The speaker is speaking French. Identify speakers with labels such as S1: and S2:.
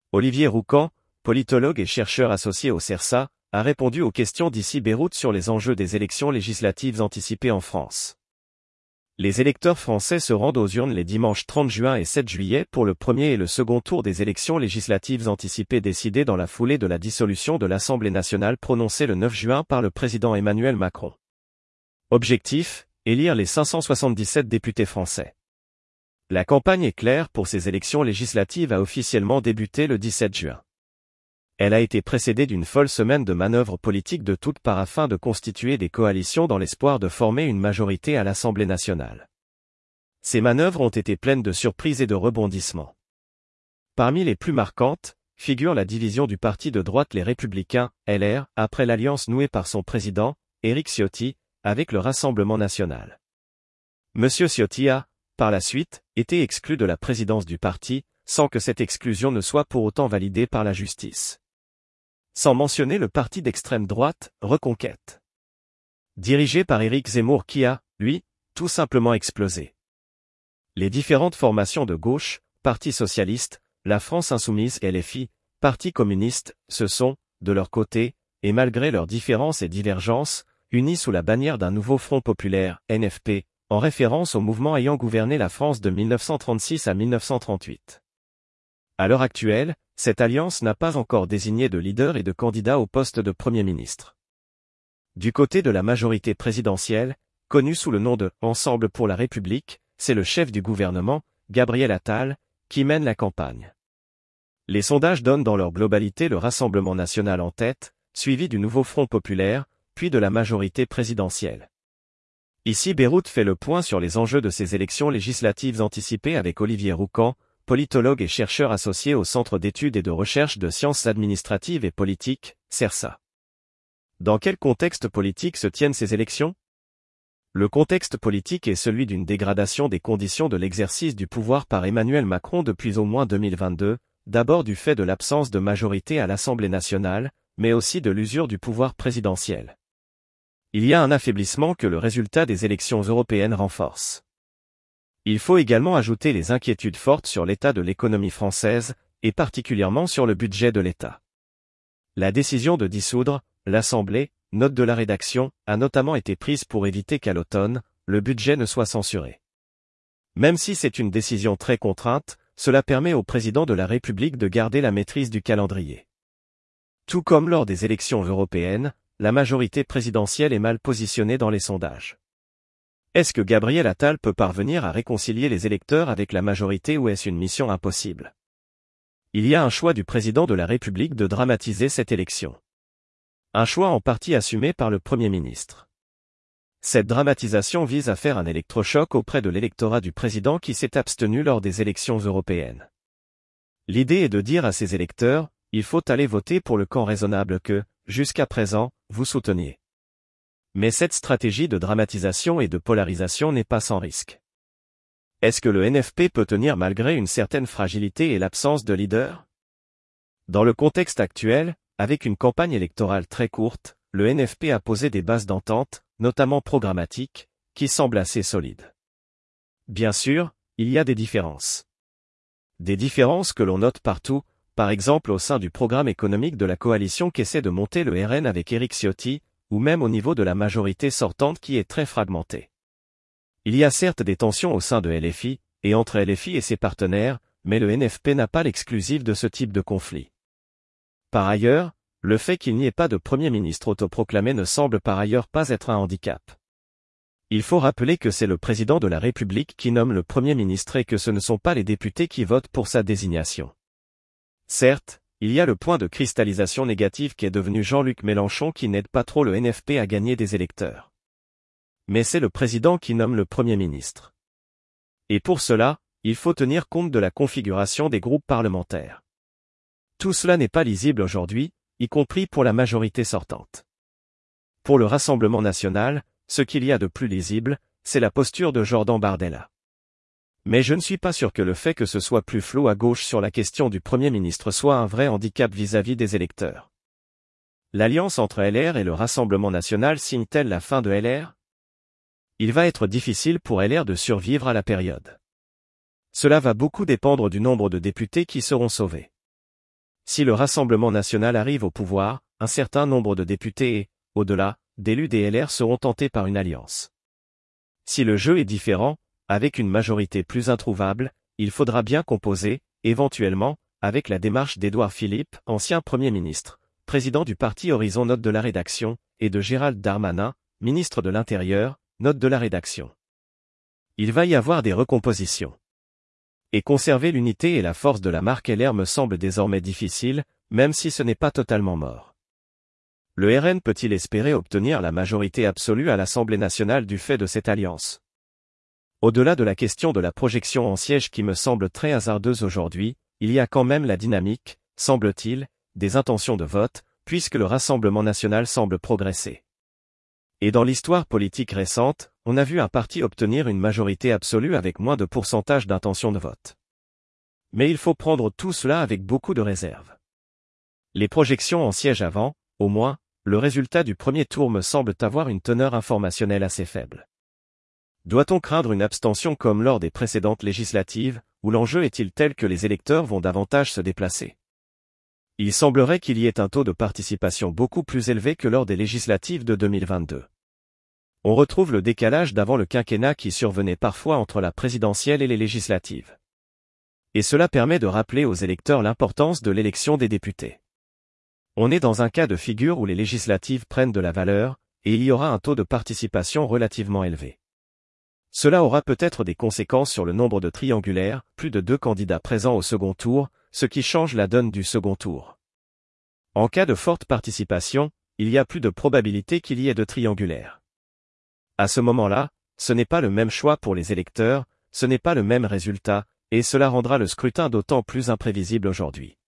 S1: Olivier Roucan, politologue et chercheur associé au CERSA, a répondu aux questions d'Ici Beyrouth sur les enjeux des élections législatives anticipées en France. Les électeurs français se rendent aux urnes les dimanches 30 juin et 7 juillet pour le premier et le second tour des élections législatives anticipées décidées dans la foulée de la dissolution de l'Assemblée nationale prononcée le 9 juin par le président Emmanuel Macron. Objectif, élire les 577 députés français. La campagne est claire pour ces élections législatives a officiellement débuté le 17 juin. Elle a été précédée d'une folle semaine de manœuvres politiques de toutes parts afin de constituer des coalitions dans l'espoir de former une majorité à l'Assemblée nationale. Ces manœuvres ont été pleines de surprises et de rebondissements. Parmi les plus marquantes, figure la division du parti de droite Les Républicains, LR, après l'alliance nouée par son président, Éric Ciotti, avec le Rassemblement national. Monsieur Ciotti a, par la suite, été exclu de la présidence du parti, sans que cette exclusion ne soit pour autant validée par la justice. Sans mentionner le parti d'extrême droite, Reconquête. Dirigé par Éric Zemmour qui a, lui, tout simplement explosé. Les différentes formations de gauche, Parti socialiste, la France insoumise et LFI, Parti communiste, se sont, de leur côté, et malgré leurs différences et divergences, unis sous la bannière d'un nouveau Front populaire, NFP, en référence au mouvement ayant gouverné la France de 1936 à 1938. À l'heure actuelle, cette alliance n'a pas encore désigné de leader et de candidat au poste de Premier ministre. Du côté de la majorité présidentielle, connue sous le nom de « Ensemble pour la République », c'est le chef du gouvernement, Gabriel Attal, qui mène la campagne. Les sondages donnent dans leur globalité le Rassemblement national en tête, suivi du nouveau Front populaire, puis de la majorité présidentielle. Ici Beyrouth fait le point sur les enjeux de ces élections législatives anticipées avec Olivier Roucan, politologue et chercheur associé au Centre d'études et de recherche de sciences administratives et politiques, CERSA. Dans quel contexte politique se tiennent ces élections ? Le contexte politique est celui d'une dégradation des conditions de l'exercice du pouvoir par Emmanuel Macron depuis au moins 2022, d'abord du fait de l'absence de majorité à l'Assemblée nationale, mais aussi de l'usure du pouvoir présidentiel. Il y a un affaiblissement que le résultat des élections européennes renforce. Il faut également ajouter les inquiétudes fortes sur l'état de l'économie française, et particulièrement sur le budget de l'État. La décision de dissoudre l'Assemblée, note de la rédaction, a notamment été prise pour éviter qu'à l'automne, le budget ne soit censuré. Même si c'est une décision très contrainte, cela permet au président de la République de garder la maîtrise du calendrier. Tout comme lors des élections européennes, la majorité présidentielle est mal positionnée dans les sondages. Est-ce que Gabriel Attal peut parvenir à réconcilier les électeurs avec la majorité ou est-ce une mission impossible ? Il y a un choix du président de la République de dramatiser cette élection. Un choix en partie assumé par le Premier ministre. Cette dramatisation vise à faire un électrochoc auprès de l'électorat du président qui s'est abstenu lors des élections européennes. L'idée est de dire à ses électeurs, il faut aller voter pour le camp raisonnable que, jusqu'à présent, vous souteniez. Mais cette stratégie de dramatisation et de polarisation n'est pas sans risque. Est-ce que le NFP peut tenir malgré une certaine fragilité et l'absence de leader ? Dans le contexte actuel, avec une campagne électorale très courte, le NFP a posé des bases d'entente, notamment programmatiques, qui semblent assez solides. Bien sûr, il y a des différences. Des différences que l'on note partout, par exemple au sein du programme économique de la coalition qu'essaie de monter le RN avec Éric Ciotti, ou même au niveau de la majorité sortante qui est très fragmentée. Il y a certes des tensions au sein de LFI, et entre LFI et ses partenaires, mais le NFP n'a pas l'exclusif de ce type de conflit. Par ailleurs, le fait qu'il n'y ait pas de Premier ministre autoproclamé ne semble par ailleurs pas être un handicap. Il faut rappeler que c'est le président de la République qui nomme le Premier ministre et que ce ne sont pas les députés qui votent pour sa désignation. Certes, il y a le point de cristallisation négative qui est devenu Jean-Luc Mélenchon qui n'aide pas trop le NFP à gagner des électeurs. Mais c'est le président qui nomme le Premier ministre. Et pour cela, il faut tenir compte de la configuration des groupes parlementaires. Tout cela n'est pas lisible aujourd'hui, y compris pour la majorité sortante. Pour le Rassemblement national, ce qu'il y a de plus lisible, c'est la posture de Jordan Bardella. Mais je ne suis pas sûr que le fait que ce soit plus flou à gauche sur la question du Premier ministre soit un vrai handicap vis-à-vis des électeurs. L'alliance entre LR et le Rassemblement national signe-t-elle la fin de LR ? Il va être difficile pour LR de survivre à la période. Cela va beaucoup dépendre du nombre de députés qui seront sauvés. Si le Rassemblement national arrive au pouvoir, un certain nombre de députés et, au-delà, d'élus des LR seront tentés par une alliance. Si le jeu est différent, avec une majorité plus introuvable, il faudra bien composer, éventuellement, avec la démarche d'Édouard Philippe, ancien Premier ministre, président du parti Horizon, note de la rédaction, et de Gérald Darmanin, ministre de l'Intérieur, note de la rédaction. Il va y avoir des recompositions. Et conserver l'unité et la force de la marque LR me semble désormais difficile, même si ce n'est pas totalement mort. Le RN peut-il espérer obtenir la majorité absolue à l'Assemblée nationale du fait de cette alliance? Au-delà de la question de la projection en siège qui me semble très hasardeuse aujourd'hui, il y a quand même la dynamique, semble-t-il, des intentions de vote, puisque le Rassemblement national semble progresser. Et dans l'histoire politique récente, on a vu un parti obtenir une majorité absolue avec moins de pourcentage d'intention de vote. Mais il faut prendre tout cela avec beaucoup de réserve. Les projections en siège avant, au moins, le résultat du premier tour me semble avoir une teneur informationnelle assez faible. Doit-on craindre une abstention comme lors des précédentes législatives, où l'enjeu est-il tel que les électeurs vont davantage se déplacer? Il semblerait qu'il y ait un taux de participation beaucoup plus élevé que lors des législatives de 2022. On retrouve le décalage d'avant le quinquennat qui survenait parfois entre la présidentielle et les législatives. Et cela permet de rappeler aux électeurs l'importance de l'élection des députés. On est dans un cas de figure où les législatives prennent de la valeur, et il y aura un taux de participation relativement élevé. Cela aura peut-être des conséquences sur le nombre de triangulaires, plus de 2 candidats présents au second tour, ce qui change la donne du second tour. En cas de forte participation, il y a plus de probabilité qu'il y ait de triangulaires. À ce moment-là, ce n'est pas le même choix pour les électeurs, ce n'est pas le même résultat, et cela rendra le scrutin d'autant plus imprévisible aujourd'hui.